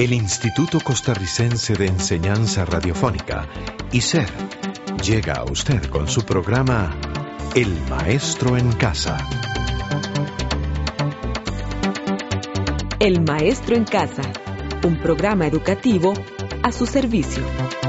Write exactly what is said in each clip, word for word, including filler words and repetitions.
El Instituto Costarricense de Enseñanza Radiofónica, I C E R, llega a usted con su programa El Maestro en Casa. El Maestro en Casa, un programa educativo a su servicio.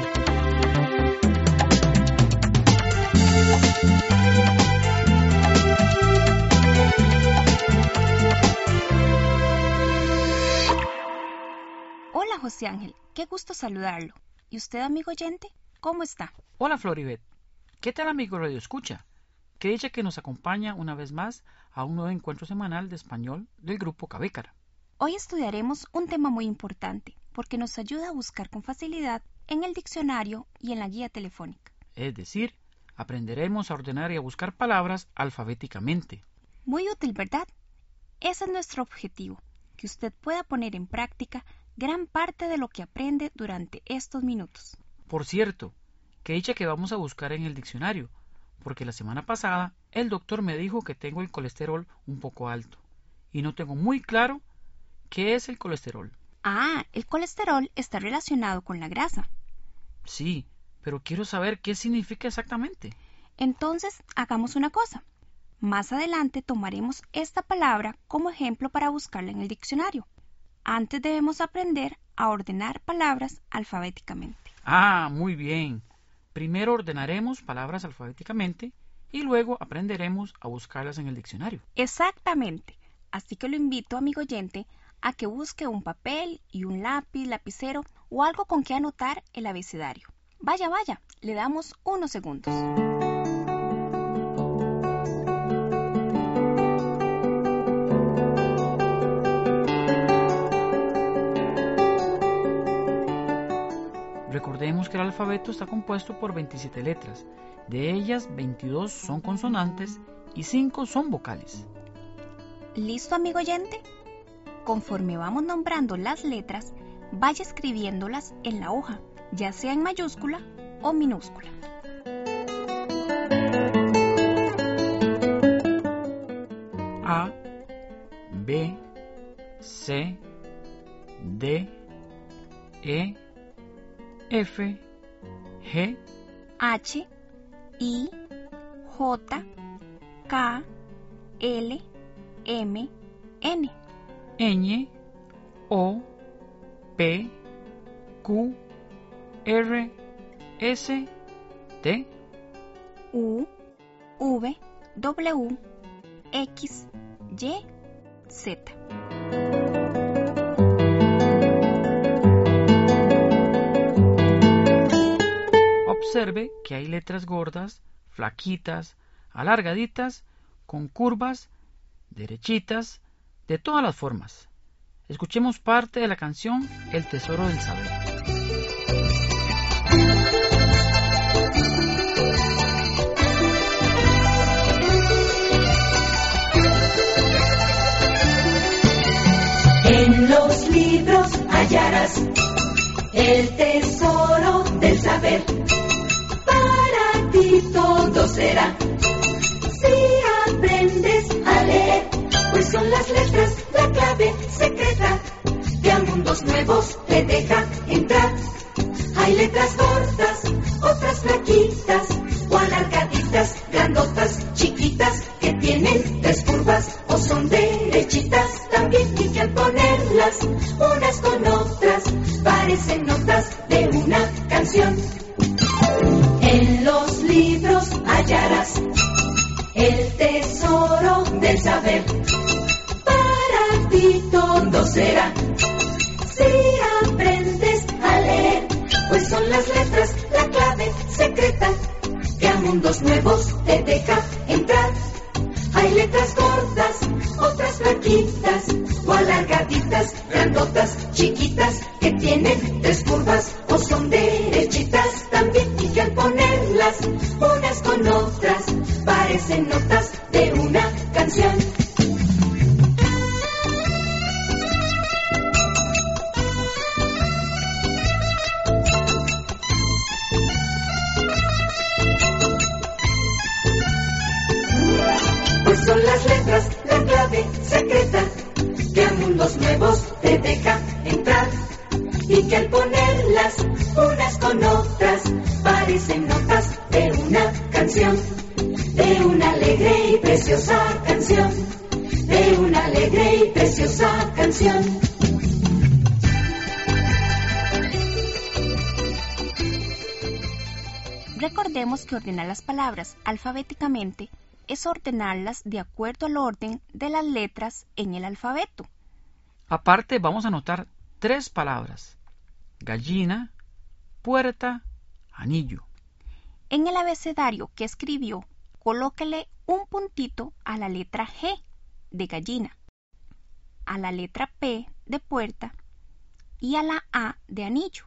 Hola José Ángel, qué gusto saludarlo. ¿Y usted, amigo oyente, cómo está? Hola Floribet, ¿qué tal amigo Radio Escucha? Qué dicha que nos acompaña una vez más a un nuevo encuentro semanal de español del Grupo Cabécara. Hoy estudiaremos un tema muy importante porque nos ayuda a buscar con facilidad en el diccionario y en la guía telefónica. Es decir, aprenderemos a ordenar y a buscar palabras alfabéticamente. Muy útil, ¿verdad? Ese es nuestro objetivo, que usted pueda poner en práctica gran parte de lo que aprende durante estos minutos. Por cierto, qué dicha que vamos a buscar en el diccionario, porque la semana pasada el doctor me dijo que tengo el colesterol un poco alto y no tengo muy claro qué es el colesterol. Ah, el colesterol está relacionado con la grasa. Sí, pero quiero saber qué significa exactamente. Entonces, hagamos una cosa. Más adelante tomaremos esta palabra como ejemplo para buscarla en el diccionario. Antes debemos aprender a ordenar palabras alfabéticamente. Ah, muy bien. Primero ordenaremos palabras alfabéticamente y luego aprenderemos a buscarlas en el diccionario. Exactamente. Así que lo invito, amigo oyente, a que busque un papel y un lápiz, lapicero o algo con que anotar el abecedario. Vaya, vaya, le damos unos segundos. Recordemos que el alfabeto está compuesto por veintisiete letras. De ellas, veintidós son consonantes y cinco son vocales. ¿Listo, amigo oyente? Conforme vamos nombrando las letras, vaya escribiéndolas en la hoja, ya sea en mayúscula o minúscula. A, B, C, D, E, F, G, H, I, J, K, L, M, N, Ñ, O, P, Q, R, S, T, U, V, W, X, Y, Z. Observe que hay letras gordas, flaquitas, alargaditas, con curvas, derechitas, de todas las formas. Escuchemos parte de la canción El Tesoro del Saber. En los libros hallarás el tesoro del saber. Para ti todo será si aprendes a leer, pues son las letras la clave secreta que a mundos nuevos te deja entrar. Hay letras gordas, otras flaquitas o alargaditas, grandotas, chiquitas, que tienen tres curvas o son derechitas también, y que al ponerlas unas con otras parecen notas de una canción. En los libros hallarás el tesoro del saber. Para ti todo será si aprendes a leer, pues son las letras la clave secreta que a mundos nuevos te deja entrar. Hay letras gordas, otras flaquitas o alargaditas, grandotas, chiquitas, que tienen tres curvas o son derechitas también, y que al ponerlas unas con otras parecen notas de una canción. Pues son las letras la clave secreta que a mundos nuevos te deja entrar. con otras, parecen notas de una canción, de una alegre y preciosa canción, de una alegre y preciosa canción. Recordemos que ordenar las palabras alfabéticamente es ordenarlas de acuerdo al orden de las letras en el alfabeto. Aparte, vamos a anotar tres palabras: gallina, puerta, anillo. En el abecedario que escribió, colóquele un puntito a la letra G de gallina, a la letra P de puerta y a la A de anillo.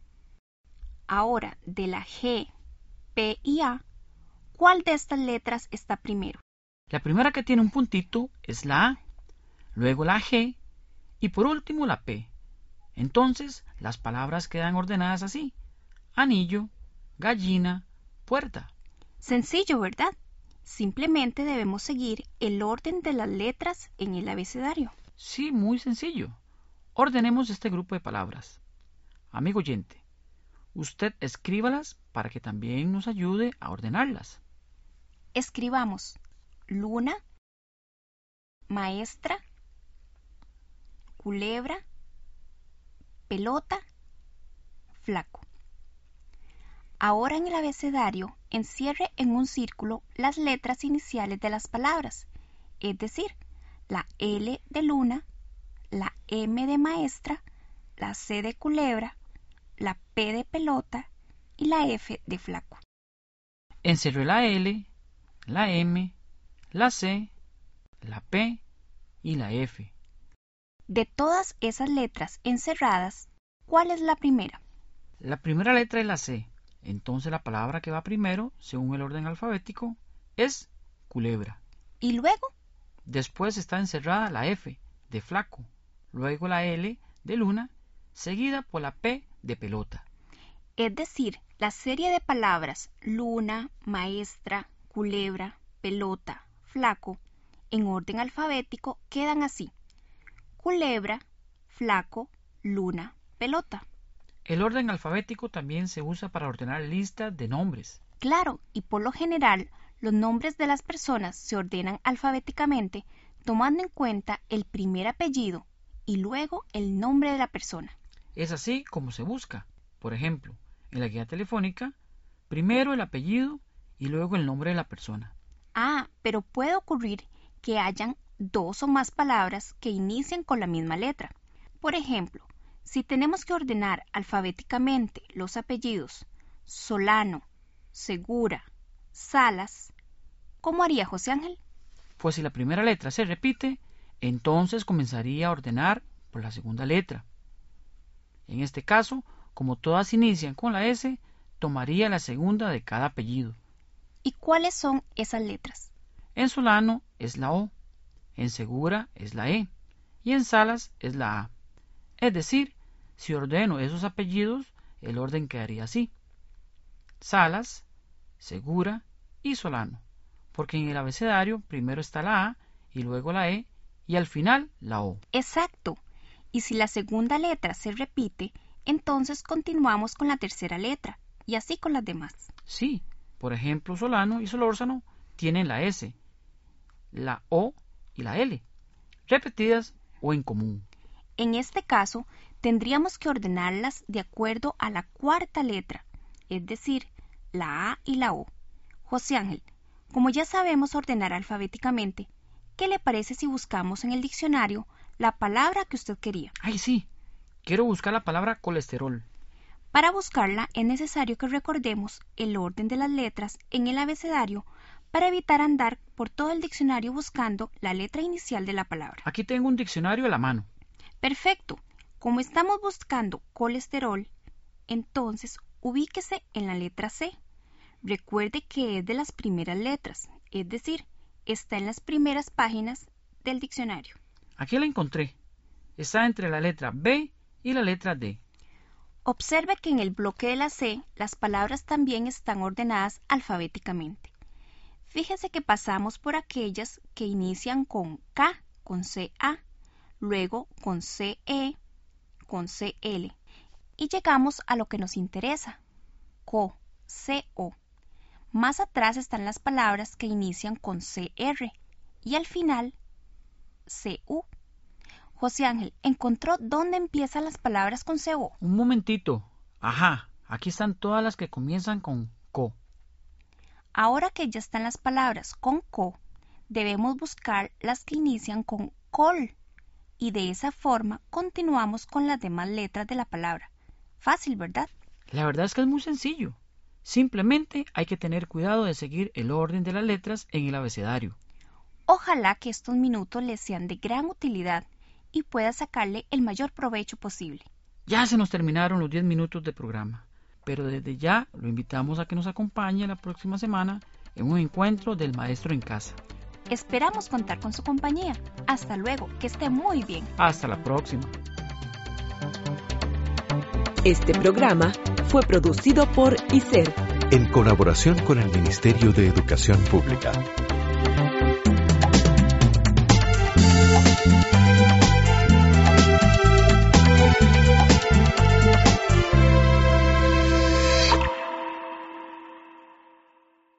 Ahora, de la G, P y A, ¿cuál de estas letras está primero? La primera que tiene un puntito es la A, luego la G y por último la P. Entonces, las palabras quedan ordenadas así: anillo, gallina, puerta. Sencillo, ¿verdad? Simplemente debemos seguir el orden de las letras en el abecedario. Sí, muy sencillo. Ordenemos este grupo de palabras. Amigo oyente, usted escríbalas para que también nos ayude a ordenarlas. Escribamos luna, maestra, culebra, pelota, flaco. Ahora en el abecedario encierre en un círculo las letras iniciales de las palabras, es decir, la L de luna, la M de maestra, la C de culebra, la P de pelota y la F de flaco. Encerré la L, la M, la C, la P y la F. De todas esas letras encerradas, ¿cuál es la primera? La primera letra es la C. Entonces la palabra que va primero, según el orden alfabético, es culebra. ¿Y luego? Después está encerrada la F de flaco, luego la L de luna, seguida por la P de pelota. Es decir, la serie de palabras luna, maestra, culebra, pelota, flaco, en orden alfabético quedan así: culebra, flaco, luna, pelota. El orden alfabético también se usa para ordenar listas de nombres. Claro, y por lo general, los nombres de las personas se ordenan alfabéticamente tomando en cuenta el primer apellido y luego el nombre de la persona. Es así como se busca. Por ejemplo, en la guía telefónica, primero el apellido y luego el nombre de la persona. Ah, pero puede ocurrir que hayan dos o más palabras que inicien con la misma letra. Por ejemplo, si tenemos que ordenar alfabéticamente los apellidos Solano, Segura, Salas, ¿cómo haría José Ángel? Pues si la primera letra se repite, entonces comenzaría a ordenar por la segunda letra. En este caso, como todas inician con la S, tomaría la segunda de cada apellido. ¿Y cuáles son esas letras? En Solano es la O, en Segura es la E y en Salas es la A. Es decir, si ordeno esos apellidos, el orden quedaría así: Salas, Segura y Solano, porque en el abecedario primero está la A y luego la E y al final la O. Exacto. Y si la segunda letra se repite, entonces continuamos con la tercera letra y así con las demás. Sí, por ejemplo, Solano y Solórzano tienen la S, la O y la L, repetidas o en común. En este caso, tendríamos que ordenarlas de acuerdo a la cuarta letra, es decir, la A y la O. José Ángel, como ya sabemos ordenar alfabéticamente, ¿qué le parece si buscamos en el diccionario la palabra que usted quería? ¡Ay, sí! Quiero buscar la palabra colesterol. Para buscarla es necesario que recordemos el orden de las letras en el abecedario para evitar andar por todo el diccionario buscando la letra inicial de la palabra. Aquí tengo un diccionario a la mano. Perfecto. Como estamos buscando colesterol, entonces ubíquese en la letra C. Recuerde que es de las primeras letras, es decir, está en las primeras páginas del diccionario. Aquí la encontré. Está entre la letra B y la letra D. Observe que en el bloque de la C las palabras también están ordenadas alfabéticamente. Fíjese que pasamos por aquellas que inician con K, con C A, luego con C E, con C L, y llegamos a lo que nos interesa, co, co. Más atrás están las palabras que inician con cr y al final cu. José Ángel, ¿encontró dónde empiezan las palabras con co? Un momentito. Ajá, aquí están todas las que comienzan con co. Ahora que ya están las palabras con co, debemos buscar las que inician con col. Y de esa forma continuamos con las demás letras de la palabra. Fácil, ¿verdad? La verdad es que es muy sencillo. Simplemente hay que tener cuidado de seguir el orden de las letras en el abecedario. Ojalá que estos minutos les sean de gran utilidad y pueda sacarle el mayor provecho posible. Ya se nos terminaron los diez minutos de programa, pero desde ya lo invitamos a que nos acompañe la próxima semana en un encuentro del Maestro en Casa. Esperamos contar con su compañía. Hasta luego, que esté muy bien. Hasta la próxima. Este programa fue producido por I S E R, en colaboración con el Ministerio de Educación Pública.